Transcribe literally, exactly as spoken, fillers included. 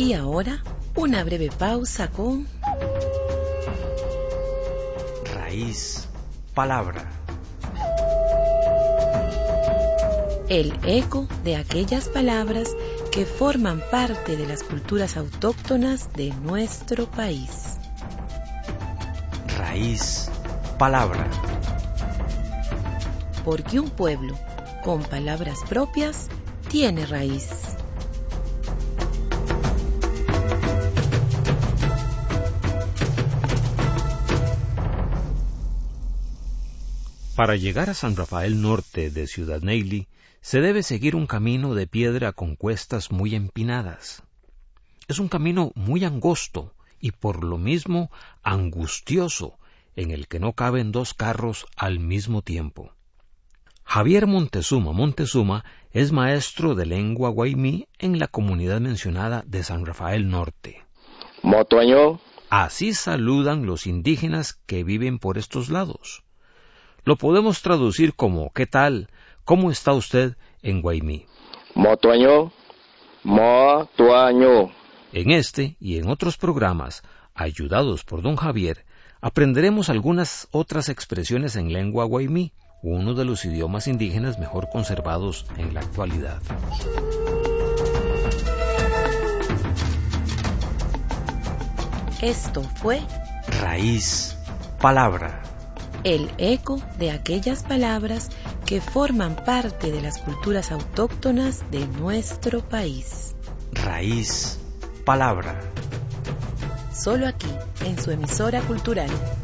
Y ahora, una breve pausa con... Raíz, palabra. El eco de aquellas palabras que forman parte de las culturas autóctonas de nuestro país. Raíz, palabra. Porque un pueblo con palabras propias tiene raíz. Para llegar a San Rafael Norte de Ciudad Neyli, se debe seguir un camino de piedra con cuestas muy empinadas. Es un camino muy angosto y por lo mismo angustioso, en el que no caben dos carros al mismo tiempo. Javier Montezuma Montezuma es maestro de lengua guaymí en la comunidad mencionada de San Rafael Norte. Motoño. Así saludan los indígenas que viven por estos lados. Lo podemos traducir como ¿qué tal? ¿Cómo está usted en guaymí? Motoño. Motoño. En este y en otros programas, ayudados por don Javier, aprenderemos algunas otras expresiones en lengua guaymí, uno de los idiomas indígenas mejor conservados en la actualidad. Esto fue Raíz, palabra. el eco de aquellas palabras que forman parte de las culturas autóctonas de nuestro país. Raíz, palabra. Solo aquí, en su emisora cultural.